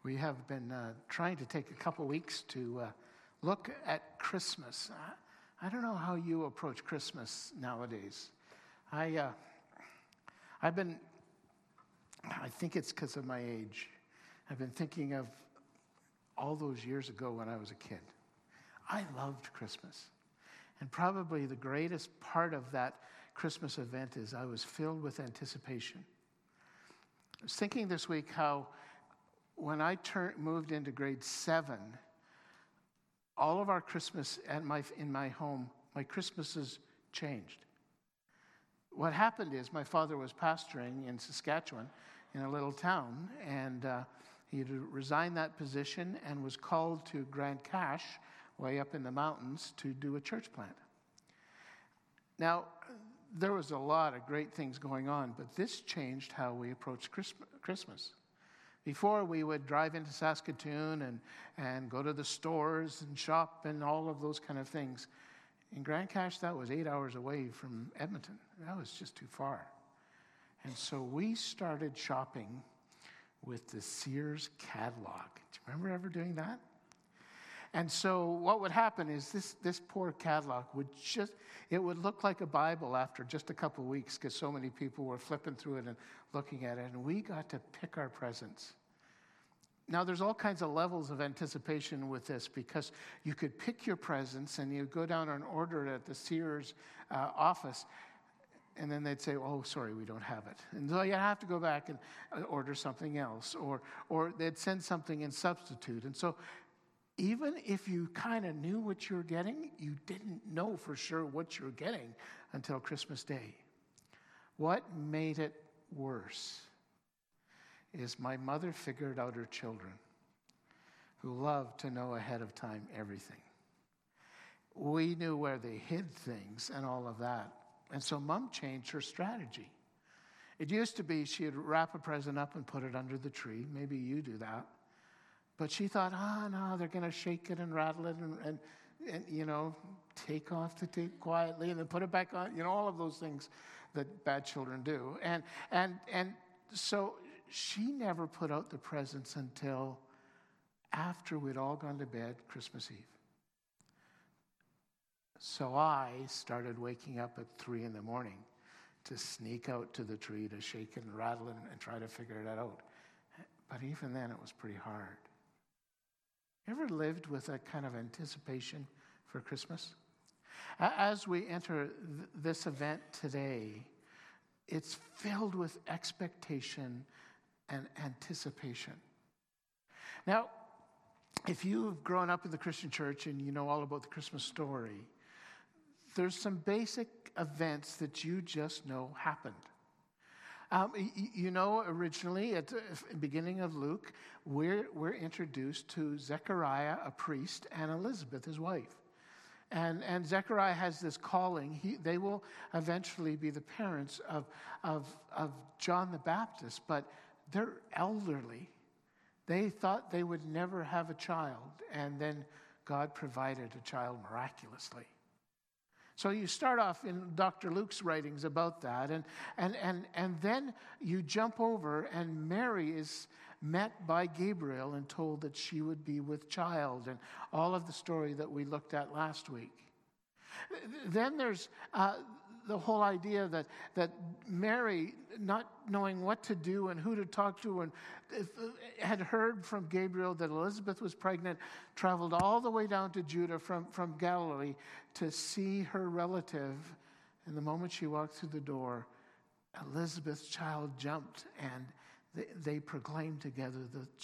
We have been trying to take a couple weeks to look at Christmas. I don't know how you approach Christmas nowadays. I think it's because of my age. I've been thinking of all those years ago when I was a kid. I loved Christmas. And probably the greatest part of that Christmas event is I was filled with anticipation. I was thinking this week how when I moved into grade 7, all of our Christmas in my home, my Christmases changed. What happened is my father was pastoring in Saskatchewan in a little town, and he had resigned that position and was called to Grande Cache, way up in the mountains, to do a church plant. Now, there was a lot of great things going on, but this changed how we approached Christmas. Before, we would drive into Saskatoon and go to the stores and shop and all of those kind of things. In Grande Cache, that was 8 hours away from Edmonton. That was just too far. And so we started shopping with the Sears catalog. Do you remember ever doing that? And so what would happen is this poor catalog would look like a Bible after just a couple of weeks because so many people were flipping through it and looking at it, and we got to pick our presents. Now, there's all kinds of levels of anticipation with this because you could pick your presents and you go down and order it at the Sears office, and then they'd say, oh, sorry, we don't have it. And so you have to go back and order something else, or they'd send something in substitute. And so even if you kind of knew what you were getting, you didn't know for sure what you were getting until Christmas Day. What made it worse is my mother figured out her children, who loved to know ahead of time everything. We knew where they hid things and all of that. And so Mom changed her strategy. It used to be she'd wrap a present up and put it under the tree. Maybe you do that. But she thought, no, they're going to shake it and rattle it and take off the tape quietly and then put it back on, all of those things that bad children do. And so she never put out the presents until after we'd all gone to bed Christmas Eve. So I started waking up at 3 a.m. to sneak out to the tree to shake it and rattle it and try to figure it out. But even then, it was pretty hard. Ever lived with a kind of anticipation for Christmas? As we enter this event today, it's filled with expectation and anticipation. Now, if you've grown up in the Christian church and you know all about the Christmas story, there's some basic events that you just know happened. Originally at the beginning of Luke, we're introduced to Zechariah, a priest, and Elizabeth, his wife. And Zechariah has this calling. They will eventually be the parents of John the Baptist, but they're elderly. They thought they would never have a child, and then God provided a child miraculously. So you start off in Dr. Luke's writings about that, and then you jump over, and Mary is met by Gabriel and told that she would be with child, and all of the story that we looked at last week. Then there's the whole idea that Mary, not knowing what to do and who to talk to, and had heard from Gabriel that Elizabeth was pregnant, traveled all the way down to Judah from Galilee to see her relative. And the moment she walked through the door, Elizabeth's child jumped, and they proclaimed together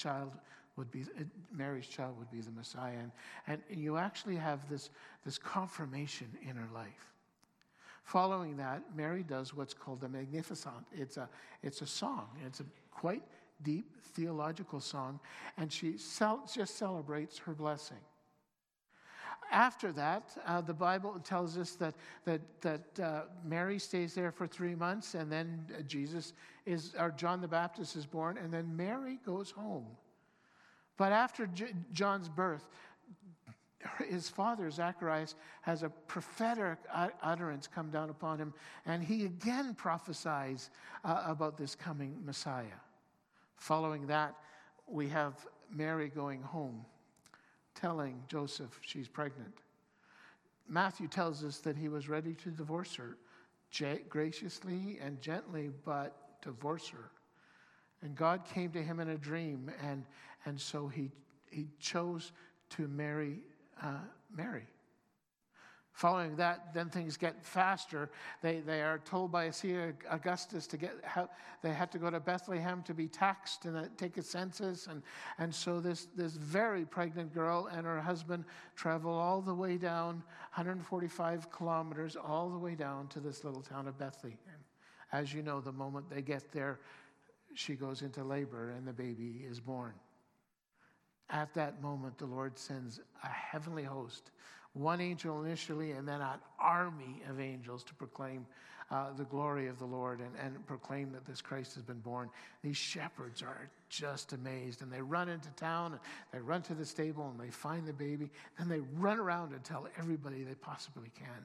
Mary's child would be the Messiah. And you actually have this confirmation in her life. Following that, Mary does what's called a Magnificat. It's a song. It's a quite deep theological song, and she just celebrates her blessing. After that, the Bible tells us that Mary stays there for 3 months, and then John the Baptist is born, and then Mary goes home. But after John's birth, his father, Zacharias, has a prophetic utterance come down upon him, and he again prophesies about this coming Messiah. Following that, we have Mary going home, telling Joseph she's pregnant. Matthew tells us that he was ready to divorce her, graciously and gently, but divorce her. And God came to him in a dream, and so he chose to marry Mary. Following that, then things get faster. They are told by Caesar Augustus they had to go to Bethlehem to be taxed and take a census. And so this very pregnant girl and her husband travel all the way down, 145 kilometers, all the way down to this little town of Bethlehem. As you know, the moment they get there, she goes into labor and the baby is born. At that moment, the Lord sends a heavenly host, one angel initially, and then an army of angels to proclaim the glory of the Lord and proclaim that this Christ has been born. These shepherds are just amazed, and they run into town, and they run to the stable, and they find the baby, and they run around and tell everybody they possibly can.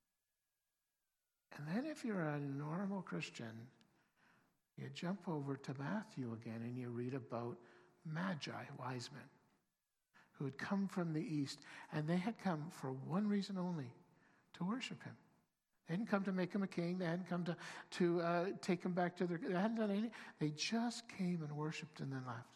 And then if you're a normal Christian, you jump over to Matthew again, and you read about Magi, wise men, who had come from the east, and they had come for one reason only, to worship him. They hadn't come to make him a king. They hadn't come to take him back to they hadn't done anything. They just came and worshiped and then left.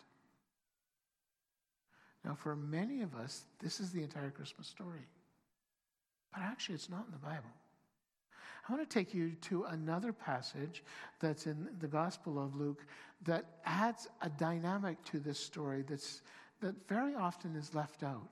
Now, for many of us, this is the entire Christmas story. But actually, it's not in the Bible. I want to take you to another passage that's in the Gospel of Luke that adds a dynamic to this story that very often is left out.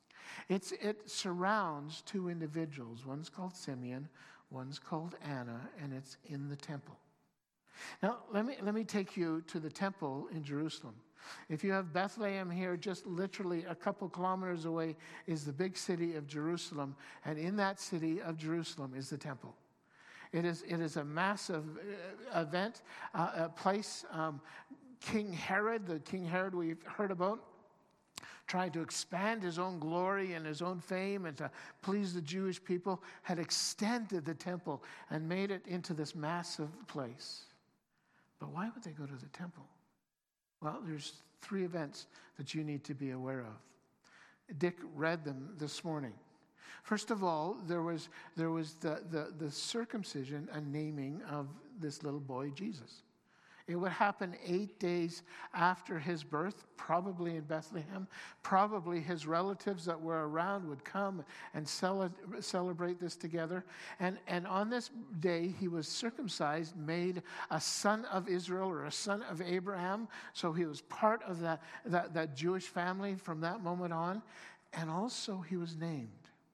It surrounds two individuals. One's called Simeon, one's called Anna, and it's in the temple. Now, let me take you to the temple in Jerusalem. If you have Bethlehem here, just literally a couple kilometers away is the big city of Jerusalem, and in that city of Jerusalem is the temple. It is a massive event, a place. King Herod we've heard about, tried to expand his own glory and his own fame and to please the Jewish people, had extended the temple and made it into this massive place. But why would they go to the temple? Well, there's 3 events that you need to be aware of. Dick read them this morning. First of all, there was the circumcision and naming of this little boy, Jesus. It would happen 8 days after his birth, probably in Bethlehem. Probably his relatives that were around would come and celebrate this together. And on this day, he was circumcised, made a son of Israel or a son of Abraham. So he was part of that Jewish family from that moment on. And also he was named.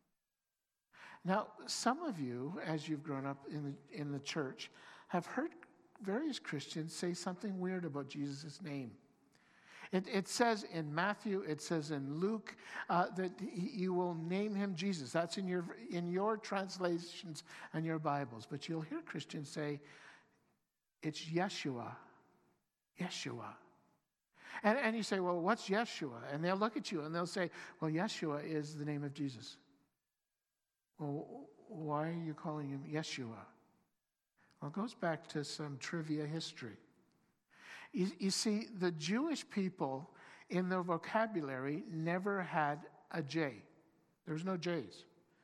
Now, some of you, as you've grown up in the church, have heard various Christians say something weird about Jesus' name. It says in Matthew, it says in Luke, that you will name him Jesus. That's in your translations and your Bibles. But you'll hear Christians say, it's Yeshua. Yeshua. And you say, well, what's Yeshua? And they'll look at you and they'll say, well, Yeshua is the name of Jesus. Well, why are you calling him Yeshua? Well, it goes back to some trivia history. You see, the Jewish people in their vocabulary never had a J. There's no J's.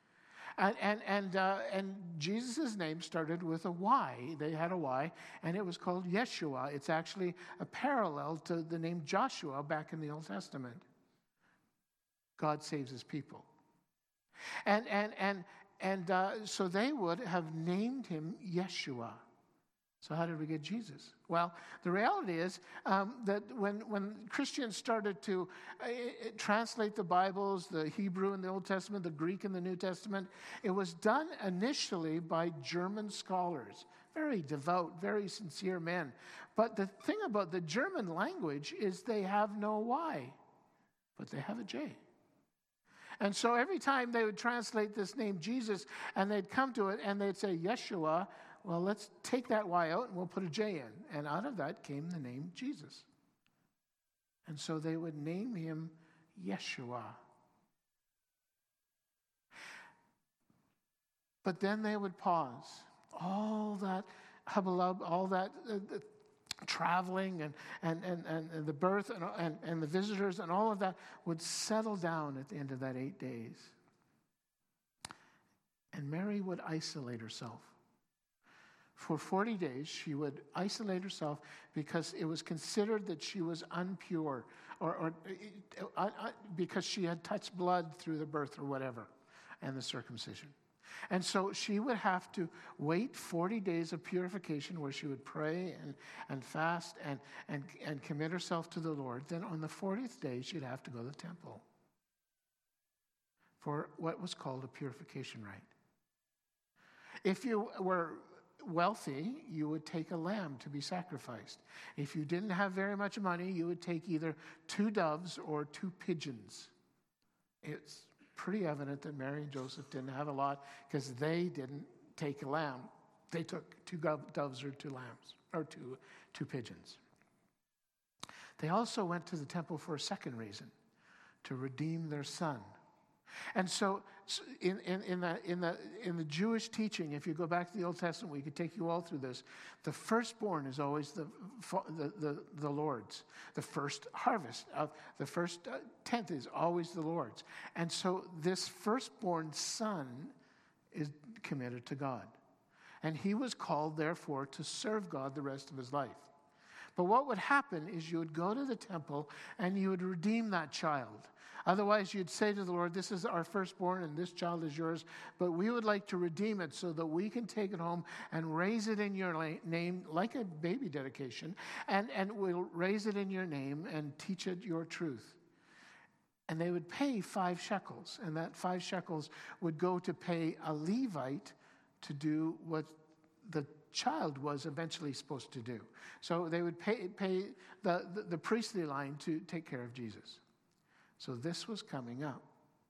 And Jesus' name started with a Y. They had a Y, and it was called Yeshua. It's actually a parallel to the name Joshua back in the Old Testament. God saves his people. So they would have named him Yeshua. So how did we get Jesus? Well, the reality is that when Christians started to translate the Bibles, the Hebrew in the Old Testament, the Greek in the New Testament, it was done initially by German scholars, very devout, very sincere men. But the thing about the German language is they have no Y, but they have a J. And so every time they would translate this name Jesus, and they'd come to it and they'd say Yeshua, well, let's take that Y out and we'll put a J in. And out of that came the name Jesus. And so they would name him Yeshua. But then they would pause. All that hubbub, all that traveling and the birth and the visitors and all of that would settle down at the end of that 8 days. And Mary would isolate herself. For 40 days, she would isolate herself because it was considered that she was impure or because she had touched blood through the birth or whatever and the circumcision. And so she would have to wait 40 days of purification where she would pray and fast and commit herself to the Lord. Then on the 40th day, she'd have to go to the temple for what was called a purification rite. If you were wealthy, you would take a lamb to be sacrificed. If you didn't have very much money, you would take either 2 doves or 2 pigeons. It's pretty evident that Mary and Joseph didn't have a lot because they didn't take a lamb. They took 2 doves or 2 lambs or two pigeons. They also went to the temple for a second reason, to redeem their son. And so in the Jewish teaching, if you go back to the Old Testament, we could take you all through this. The firstborn is always the Lord's. The first harvest of the first tenth is always the Lord's. And so this firstborn son is committed to God. And he was called, therefore, to serve God the rest of his life. But what would happen is you would go to the temple and you would redeem that child. Otherwise, you'd say to the Lord, this is our firstborn and this child is yours, but we would like to redeem it so that we can take it home and raise it in your name like a baby dedication, and we'll raise it in your name and teach it your truth. And they would pay 5 shekels, and that 5 shekels would go to pay a Levite to do what the child was eventually supposed to do. So they would pay the priestly line to take care of Jesus. So this was coming up.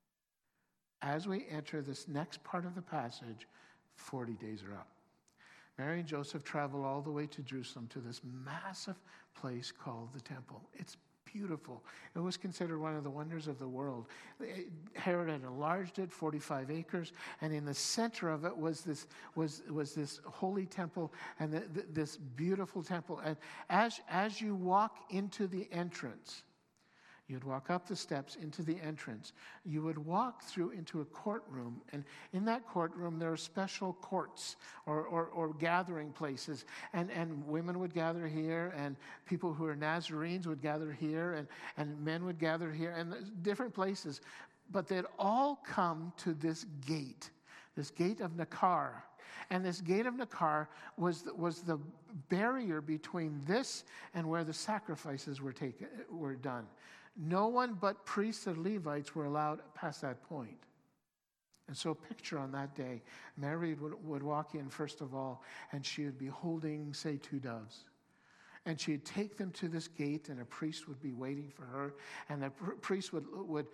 As we enter this next part of the passage, 40 days are up. Mary and Joseph travel all the way to Jerusalem to this massive place called the temple. It's beautiful. It was considered one of the wonders of the world. Herod had enlarged it, 45 acres, and in the center of it was this holy temple and this beautiful temple. And as you walk into the entrance, you'd walk up the steps into the entrance. You would walk through into a courtroom, and in that courtroom there are special courts or gathering places, and women would gather here, and people who are Nazarenes would gather here, and men would gather here, and different places. But they'd all come to this gate of Nakar. And this gate of Nakar was the barrier between this and where the sacrifices were done. No one but priests and Levites were allowed past that point. And so picture on that day, Mary would walk in first of all, and she would be holding, say, 2 doves. And she'd take them to this gate, and a priest would be waiting for her. And the priest would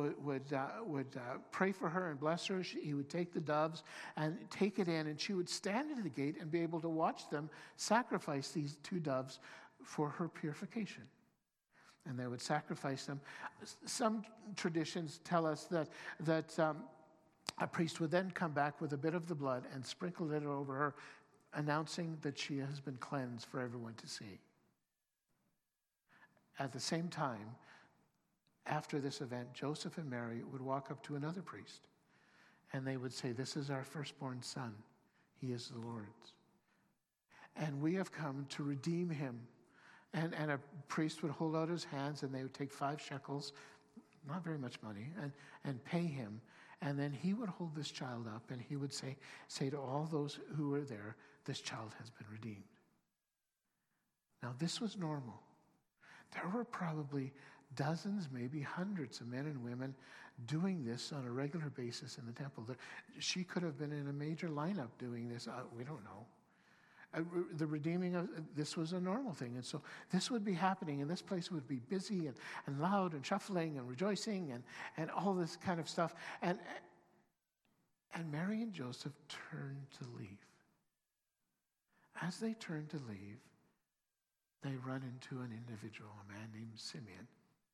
pray for her and bless her. He would take the doves and take it in, and she would stand at the gate and be able to watch them sacrifice these 2 doves for her purification. And they would sacrifice them. Some traditions tell us that a priest would then come back with a bit of the blood and sprinkle it over her, announcing that she has been cleansed for everyone to see. At the same time, after this event, Joseph and Mary would walk up to another priest, and they would say, "This is our firstborn son. He is the Lord's. And we have come to redeem him." And a priest would hold out his hands, and they would take 5 shekels, not very much money, and pay him. And then he would hold this child up, and he would say to all those who were there, "This child has been redeemed." Now, this was normal. There were probably dozens, maybe hundreds of men and women doing this on a regular basis in the temple. She could have been in a major lineup doing this. We don't know. The redeeming of this was a normal thing. And so this would be happening, and this place would be busy and loud and shuffling and rejoicing and all this kind of stuff. And Mary and Joseph turned to leave. As they turned to leave, they run into an individual, a man named Simeon.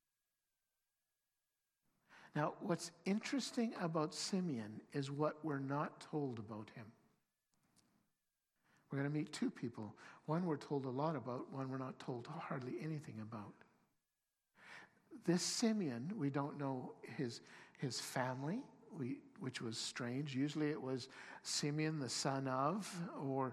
Now, what's interesting about Simeon is what we're not told about him. We're going to meet two people. One we're told a lot about, one we're not told hardly anything about. This Simeon, we don't know his family, which was strange. Usually it was Simeon, the son of, or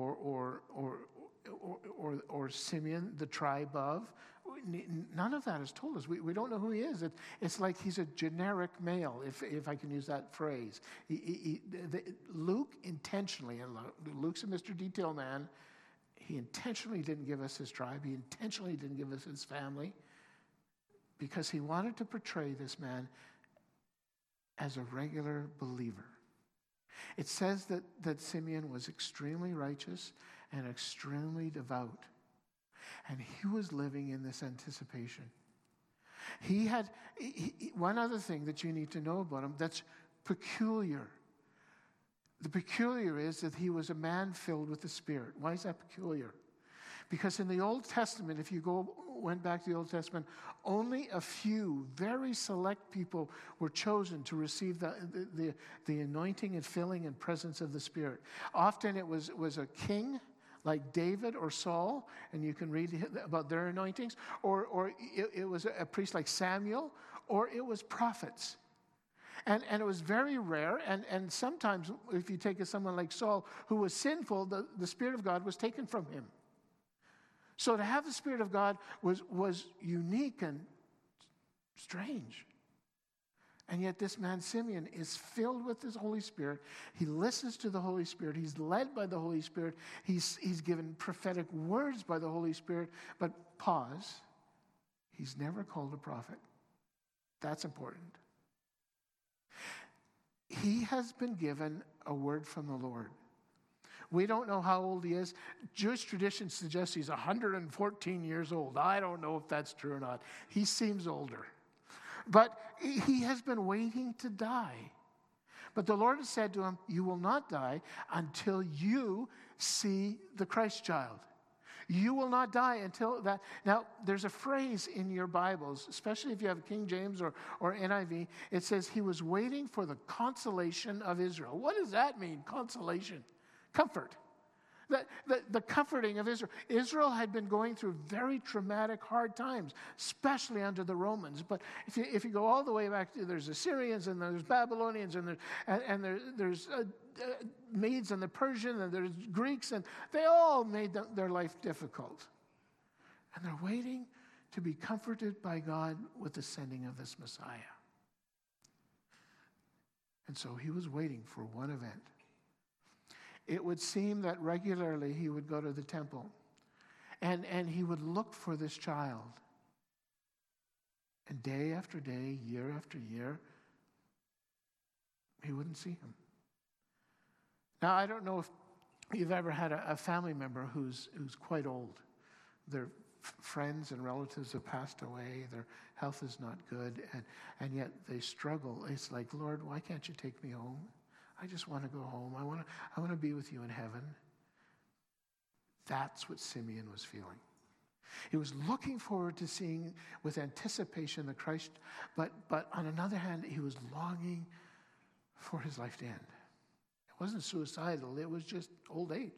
Simeon, the tribe of. None of that is told us. We don't know who he is. It's like he's a generic male, if I can use that phrase. Luke intentionally, and Luke's a Mr. Detail man, he intentionally didn't give us his tribe. He intentionally didn't give us his family because he wanted to portray this man as a regular believer. It says that Simeon was extremely righteous and extremely devout. And he was living in this anticipation. He had one other thing that you need to know about him that's peculiar. The peculiar is that he was a man filled with the Spirit. Why is that peculiar? Because in the Old Testament, if you went back to the Old Testament, only a few very select people were chosen to receive the anointing and filling and presence of the Spirit. Often it was a king like David or Saul, and you can read about their anointings, or it was a priest like Samuel, or it was prophets. And it was very rare, and sometimes if you take someone like Saul, who was sinful, the Spirit of God was taken from him. So to have the Spirit of God was unique and strange. And yet this man Simeon is filled with the Holy Spirit. He listens to the Holy Spirit. He's led by the Holy Spirit. He's given prophetic words by the Holy Spirit. But pause, he's never called a prophet. That's important. He has been given a word from the Lord. We don't know how old he is. Jewish tradition suggests he's 114 years old. I don't know if that's true or not. He seems older. But he has been waiting to die. But the Lord has said to him, you will not die until you see the Christ child. You will not die until that. Now, there's a phrase in your Bibles, especially if you have King James or NIV. It says he was waiting for the consolation of Israel. What does that mean, consolation? Comfort. The comforting of Israel. Israel had been going through very traumatic, hard times, especially under the Romans. But if you go all the way back, there's Assyrians and there's Babylonians and there's Medes and the Persian and there's Greeks, and they all made their life difficult. And they're waiting to be comforted by God with the sending of this Messiah. And so he was waiting for one event. It would seem that regularly he would go to the temple and he would look for this child. And day after day, year after year, he wouldn't see him. Now, I don't know if you've ever had a family member who's quite old. Their friends and relatives have passed away. Their health is not good, and yet they struggle. It's like, Lord, why can't you take me home? I just want to go home. I want to be with you in heaven. That's what Simeon was feeling. He was looking forward to seeing with anticipation the Christ, but on another hand, he was longing for his life to end. It wasn't suicidal, it was just old age.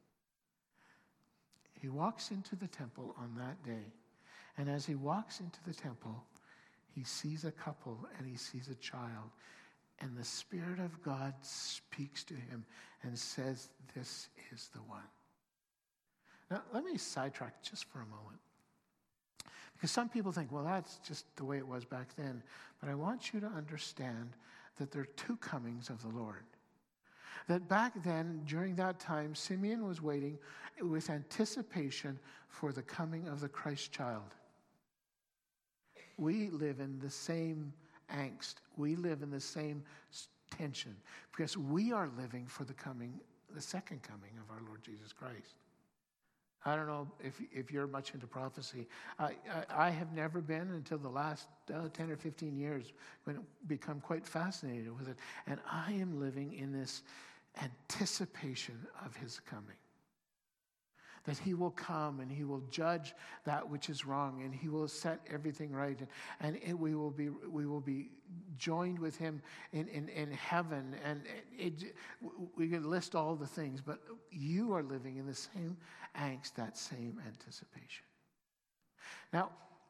He walks into the temple on that day, and as he walks into the temple, he sees a couple and he sees a child. And the Spirit of God speaks to him and says, this is the one. Now, let me sidetrack just for a moment. Because some people think, well, that's just the way it was back then. But I want you to understand that there are two comings of the Lord. That back then, during that time, Simeon was waiting with anticipation for the coming of the Christ child. We live in the same angst. We live in the same tension because we are living for the second coming of our Lord Jesus Christ. I don't know if you're much into prophecy. I have never been until the last 10 or 15 years when I've become quite fascinated with it. And I am living in this anticipation of his coming. that he will come and he will judge that which is wrong, and he will set everything right, we will be joined with him in heaven, and we can list all the things, but you are living in the same angst, that same anticipation. Now,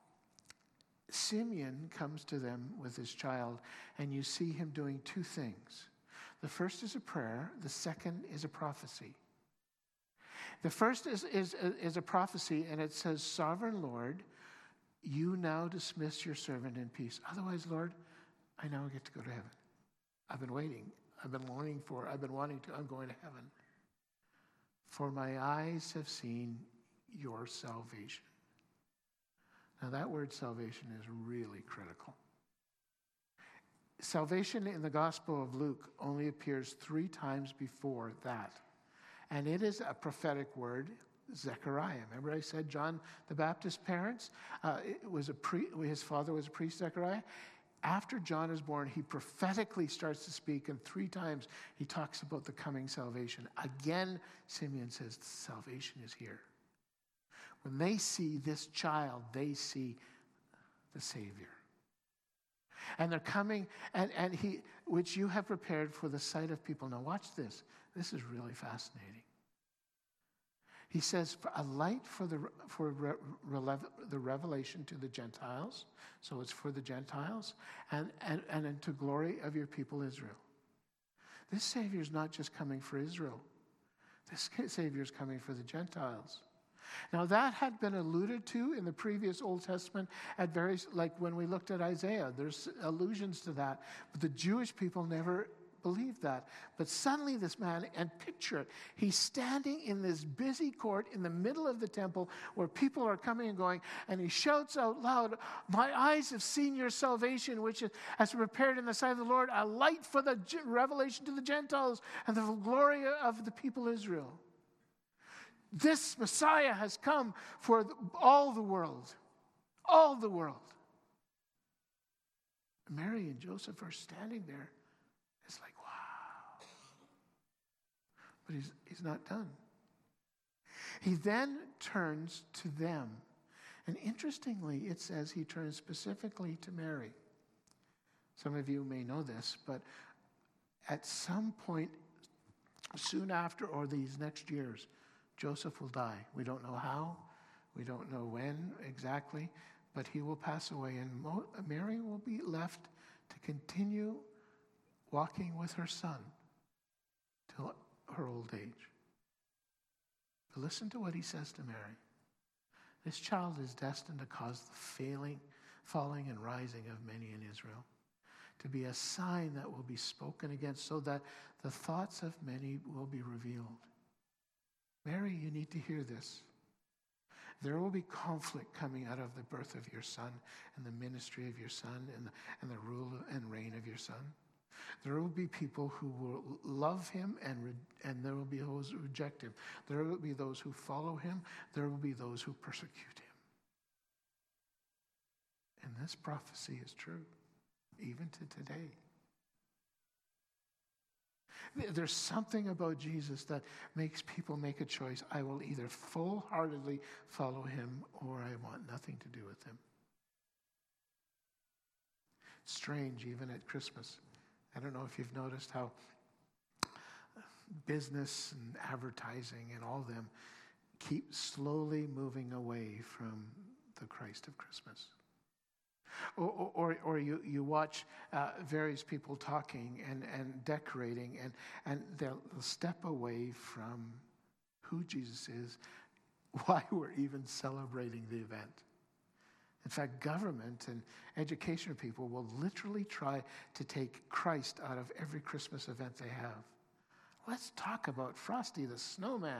Simeon comes to them with his child, and you see him doing two things. The first is a prayer, the second is a prophecy. The first is a prophecy, and it says, "Sovereign Lord, you now dismiss your servant in peace. Otherwise, Lord, I now get to go to heaven. I've been waiting. I've been longing for. I'm going to heaven. For my eyes have seen your salvation." Now, that word salvation is really critical. Salvation in the Gospel of Luke only appears 3 times before that. And it is a prophetic word, Zechariah. Remember I said John the Baptist's parents? His father was a priest, Zechariah. After John is born, he prophetically starts to speak, and 3 times he talks about the coming salvation. Again, Simeon says, salvation is here. When they see this child, they see the Savior. And they're coming, and he, which you have prepared for the sight of people. Now watch this. This is really fascinating. He says, a light for the revelation to the Gentiles. So it's for the Gentiles, and into glory of your people Israel. This Savior is not just coming for Israel. This Savior is coming for the Gentiles. Now that had been alluded to in the previous Old Testament at various, like when we looked at Isaiah, there's allusions to that. But the Jewish people never believed that. But suddenly this man, and picture it, he's standing in this busy court in the middle of the temple where people are coming and going, and he shouts out loud, "My eyes have seen your salvation, which has prepared in the sight of the Lord, a light for the revelation to the Gentiles and the glory of the people Israel." This Messiah has come for all the world. All the world. Mary and Joseph are standing there. It's like, wow. But he's not done. He then turns to them. And interestingly, it says he turns specifically to Mary. Some of you may know this, but at some point soon after, or these next years, Joseph will die. We don't know how. We don't know when exactly, but he will pass away, and Mary will be left to continue walking with her son till her old age. But listen to what he says to Mary. This child is destined to cause the falling and rising of many in Israel, to be a sign that will be spoken against, so that the thoughts of many will be revealed. Mary, you need to hear this. There will be conflict coming out of the birth of your son and the ministry of your son and the rule and reign of your son. There will be people who will love him, and there will be those who reject him. There will be those who follow him. There will be those who persecute him. And this prophecy is true, even to today. There's something about Jesus that makes people make a choice. I will either full-heartedly follow him, or I want nothing to do with him. Strange, even at Christmas. I don't know if you've noticed how business and advertising and all of them keep slowly moving away from the Christ of Christmas. Or you watch various people talking and decorating, and they'll step away from who Jesus is, why we're even celebrating the event. In fact, government and education people will literally try to take Christ out of every Christmas event they have. Let's talk about Frosty the Snowman.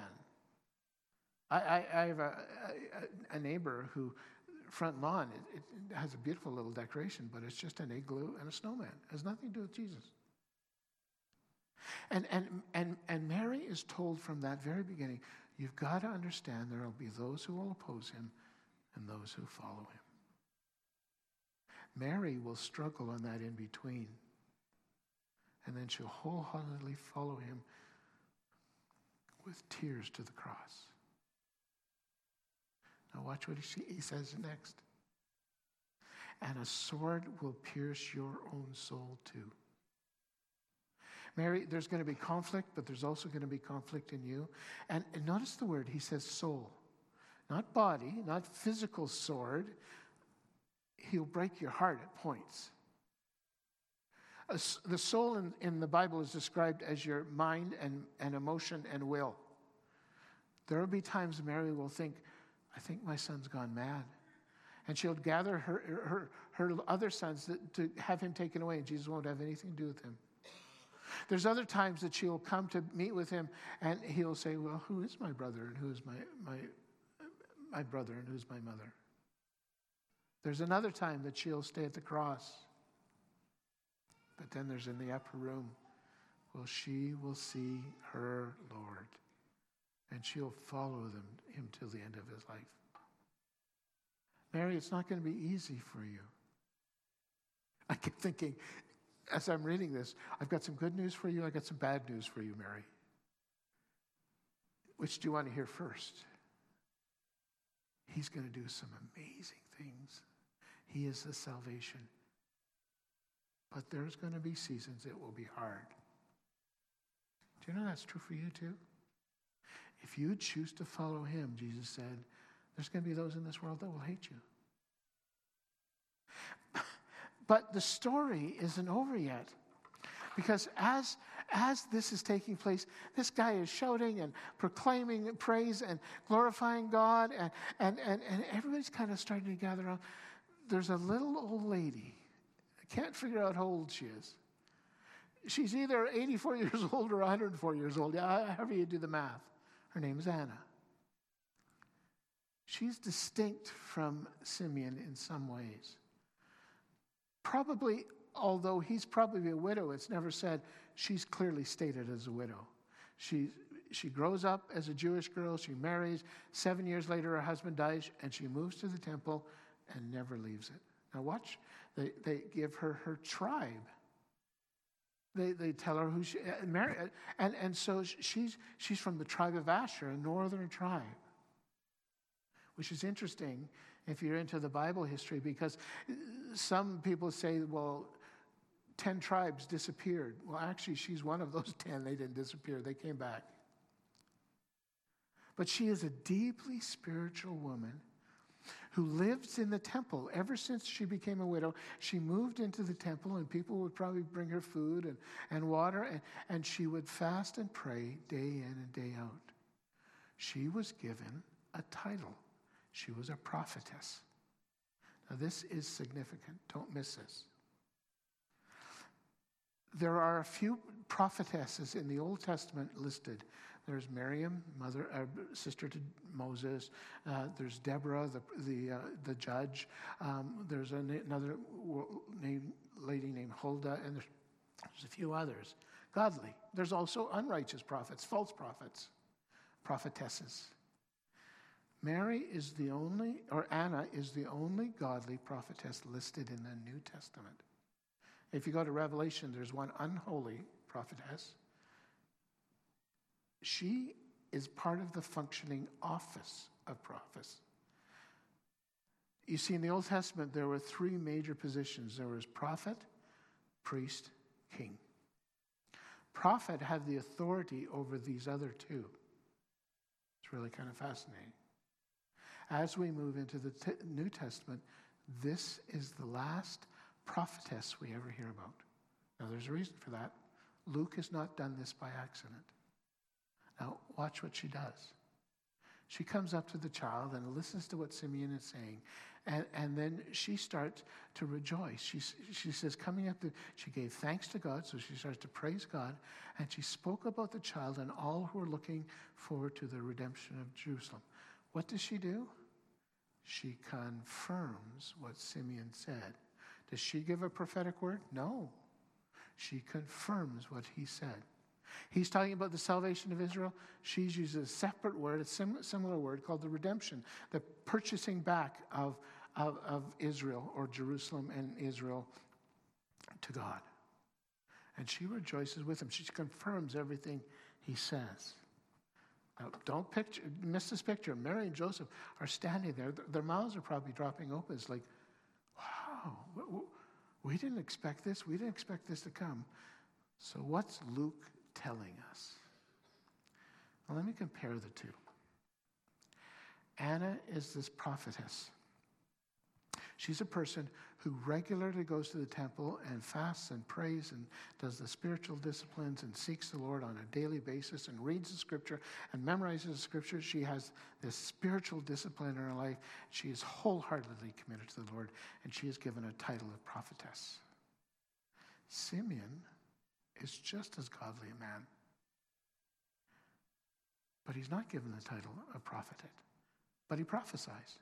I have a neighbor who, front lawn, it has a beautiful little decoration, but it's just an igloo and a snowman. It has nothing to do with Jesus. And Mary is told from that very beginning, you've got to understand there will be those who will oppose him and those who follow him. Mary will struggle on that in between, and then she'll wholeheartedly follow him with tears to the cross. Now watch what he says next. And a sword will pierce your own soul too. Mary, there's going to be conflict, but there's also going to be conflict in you. And notice the word, he says soul. Not body, not physical sword. He'll break your heart at points. The soul in the Bible is described as your mind and emotion and will. There will be times Mary will think, I think my son's gone mad. And she'll gather her other sons to have him taken away, and Jesus won't have anything to do with him. There's other times that she'll come to meet with him, and he'll say, well, who is my brother, and who is my brother, and who's my mother? There's another time that she'll stay at the cross. But then there's in the upper room, well, she will see her Lord, and she'll follow him till the end of his life. Mary, it's not going to be easy for you. I keep thinking, as I'm reading this, I've got some good news for you, I've got some bad news for you, Mary. Which do you want to hear first? He's going to do some amazing things. He is the salvation. But there's going to be seasons it will be hard. Do you know that's true for you too? If you choose to follow him, Jesus said, there's going to be those in this world that will hate you. But the story isn't over yet. Because as this is taking place, this guy is shouting and proclaiming praise and glorifying God, and everybody's kind of starting to gather around. There's a little old lady. I can't figure out how old she is. She's either 84 years old or 104 years old. However you do the math. Her name is Anna. She's distinct from Simeon in some ways. Probably, although he's probably a widow, it's never said she's clearly stated as a widow. She grows up as a Jewish girl. She marries. 7 years later, her husband dies, and she moves to the temple and never leaves it. Now watch. They give her her tribe. They tell her who she married, and so she's from the tribe of Asher, a northern tribe, which is interesting if you're into the Bible history, because some people say, well, 10 tribes disappeared. Well, actually, she's one of those 10. They didn't disappear. They came back. But she is a deeply spiritual woman who lives in the temple. Ever since she became a widow, she moved into the temple, and people would probably bring her food and water, and she would fast and pray day in and day out. She was given a title. She was a prophetess. Now, this is significant. Don't miss this. There are a few prophetesses in the Old Testament listed. There's Miriam, sister to Moses. There's Deborah, the judge. There's another lady named Huldah, and there's a few others. Godly. There's also unrighteous prophets, false prophets, prophetesses. Anna is the only godly prophetess listed in the New Testament. If you go to Revelation, there's one unholy prophetess. She is part of the functioning office of prophets. You see, in the Old Testament, there were three major positions. There was prophet, priest, king. Prophet had the authority over these other two. It's really kind of fascinating. As we move into the New Testament, this is the last prophetess we ever hear about. Now, there's a reason for that. Luke has not done this by accident. Now, watch what she does. She comes up to the child and listens to what Simeon is saying. And then she starts to rejoice. She says, she gave thanks to God, so she starts to praise God. And she spoke about the child and all who were looking forward to the redemption of Jerusalem. What does she do? She confirms what Simeon said. Does she give a prophetic word? No. She confirms what he said. He's talking about the salvation of Israel. She uses a separate word, a similar word called the redemption, the purchasing back of Israel, or Jerusalem and Israel, to God. And she rejoices with him. She confirms everything he says. Now, don't miss this picture. Mary and Joseph are standing there. Their mouths are probably dropping open. It's like, wow, we didn't expect this. We didn't expect this to come. So what's Luke telling us? Well, let me compare the two. Anna is this prophetess. She's a person who regularly goes to the temple and fasts and prays and does the spiritual disciplines and seeks the Lord on a daily basis and reads the scripture and memorizes the scripture. She has this spiritual discipline in her life. She is wholeheartedly committed to the Lord, and she is given a title of prophetess. Simeon is just as godly a man, but he's not given the title of prophet, but he prophesies.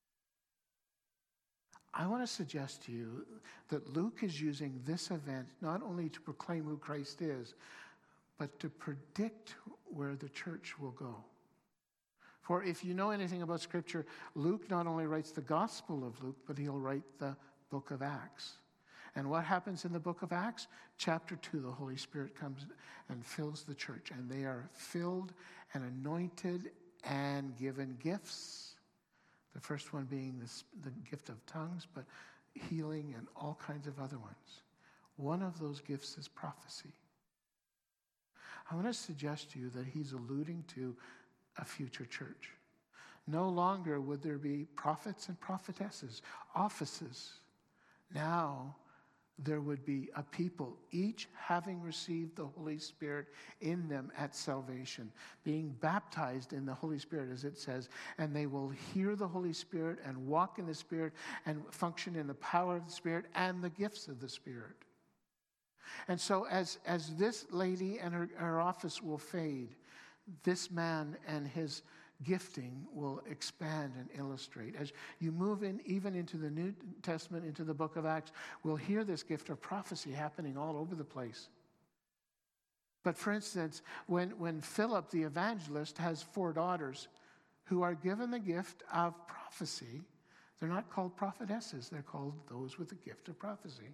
I want to suggest to you that Luke is using this event not only to proclaim who Christ is, but to predict where the church will go. For if you know anything about Scripture, Luke not only writes the Gospel of Luke, but he'll write the book of Acts. And what happens in the book of Acts? Chapter 2, the Holy Spirit comes and fills the church, and they are filled and anointed and given gifts. The first one being the gift of tongues, but healing and all kinds of other ones. One of those gifts is prophecy. I want to suggest to you that he's alluding to a future church. No longer would there be prophets and prophetesses, offices. Now there would be a people, each having received the Holy Spirit in them at salvation, being baptized in the Holy Spirit, as it says, and they will hear the Holy Spirit and walk in the Spirit and function in the power of the Spirit and the gifts of the Spirit. And so as this lady and her office will fade, this man and his gifting will expand and illustrate. As you move in, even into the New Testament, into the book of Acts, we'll hear this gift of prophecy happening all over the place. But for instance, when Philip the evangelist has 4 daughters who are given the gift of prophecy, they're not called prophetesses, they're called those with the gift of prophecy.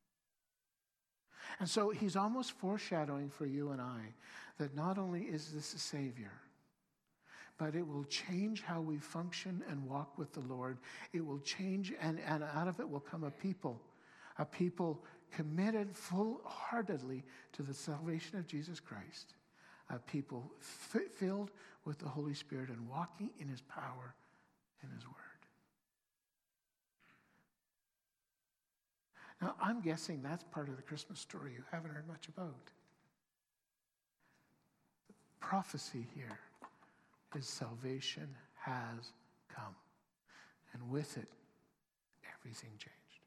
And so he's almost foreshadowing for you and I that not only is this a Savior, but it will change how we function and walk with the Lord. It will change, and out of it will come a people committed full-heartedly to the salvation of Jesus Christ, a people filled with the Holy Spirit and walking in his power and his word. Now, I'm guessing that's part of the Christmas story you haven't heard much about. The prophecy here is salvation has come. And with it, everything changed.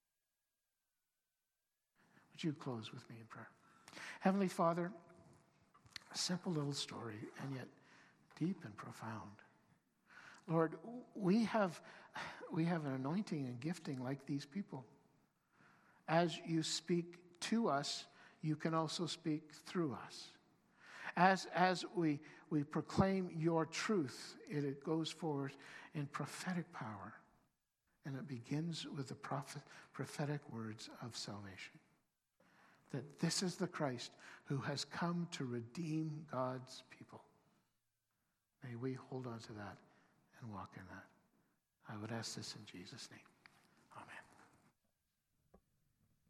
Would you close with me in prayer? Heavenly Father, a simple little story, and yet deep and profound. Lord, we have an anointing and gifting like these people. As you speak to us, you can also speak through us. As we proclaim your truth, it goes forward in prophetic power. And it begins with the prophetic words of salvation. That this is the Christ who has come to redeem God's people. May we hold on to that and walk in that. I would ask this in Jesus' name.